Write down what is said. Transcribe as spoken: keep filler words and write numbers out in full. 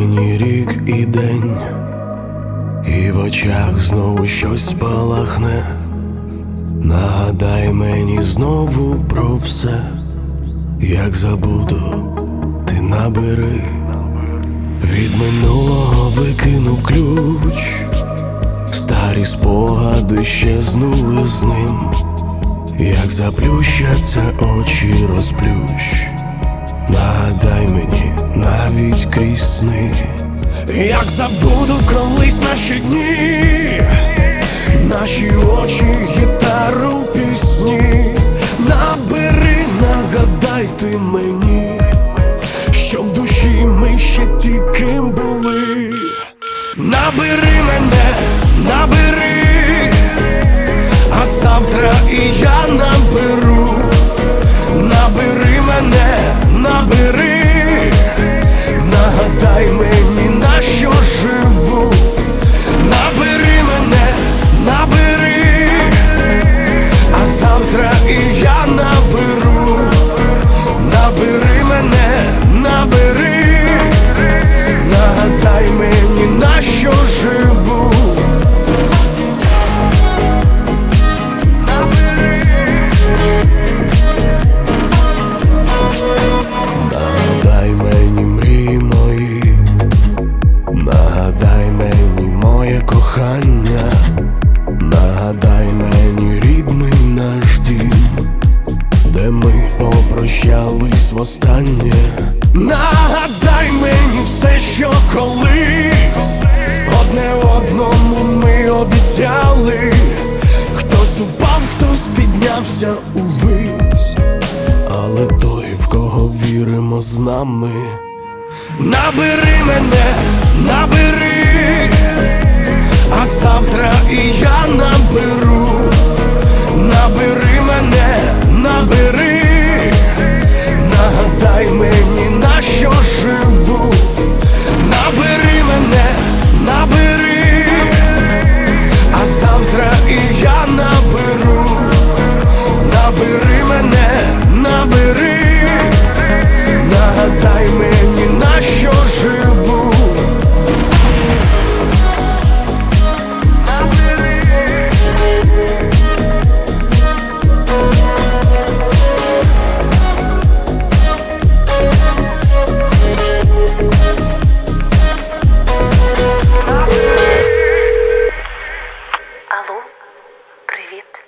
мені рік і день, і в очах знову щось спалахне. Нагадай мені знову про все, як забуду, ти набери. Від минулого викинув ключ, старі спогади щезнули з ним. Як заплющаться очі, розплющ. Нагадай мені навіть крізь сни. Як забуду колись наші дні, наші очі, гітару, пісні. Набери, нагадай ти мені, що в душі ми ще ті, ким були. Набери мене, набери, а завтра і я наберу. Набери мене, набери, нагадай мені, на що живу. Набери мене, набери, а завтра і я наберу. Набери мене, набери, нагадай мені, на що живу. Нагадай мені мрії мої, нагадай мені моє кохання, нагадай мені рідний наш дім, де ми попрощались востаннє. Нагадай мені все, що колись одне одному ми обіцяли. Хтось упав, хтось піднявся увись, але той, в кого віримо, з нами. Набери мене, набери, а завтра і я наберу. Набери мене, набери, нагадай мені, на що живу. Набери мене, набери, а завтра і я наберу. Набери мене, набери, нагадай мені, на що живу. Алло, привіт.